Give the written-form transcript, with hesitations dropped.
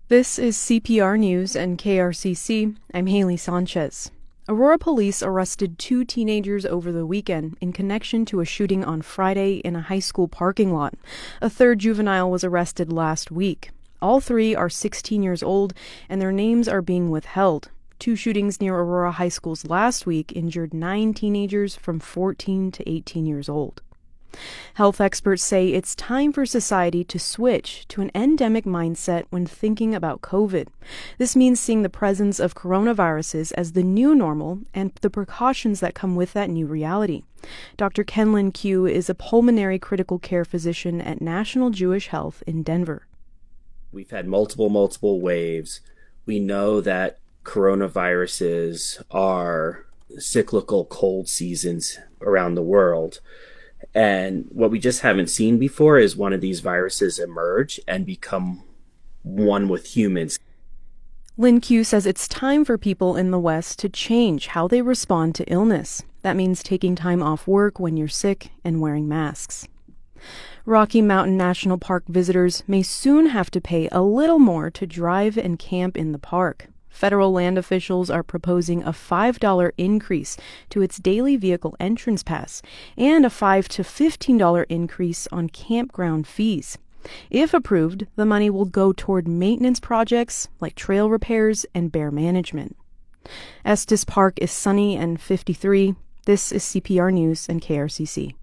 This is CPR News and KRCC. I'm Haley Sanchez. Aurora police arrested 2 teenagers over the weekend in connection to a shooting on Friday in a high school parking lot. A third juvenile was arrested last week. All 3 are 16 years old, and their names are being withheld. 2 shootings near Aurora High Schools last week injured 9 teenagers from 14 to 18 years old. Health experts say it's time for society to switch to an endemic mindset when thinking about COVID. This means seeing the presence of coronaviruses as the new normal and the precautions that come with that new reality. Dr. Kenlin Q is a pulmonary critical care physician at National Jewish Health in Denver. We've had multiple waves. We know that coronaviruses are cyclical cold seasons around the world. And what we just haven't seen before is one of these viruses emerge and become one with humans. Lin Q says it's time for people in the West to change how they respond to illness. That means taking time off work when you're sick and wearing masks. Rocky Mountain National Park visitors may soon have to pay a little more to drive and camp in the park. Federal land officials are proposing a $5 increase to its daily vehicle entrance pass and a $5 to $15 increase on campground fees. If approved, the money will go toward maintenance projects like trail repairs and bear management. Estes Park is sunny and 53. This is CPR News and KRCC.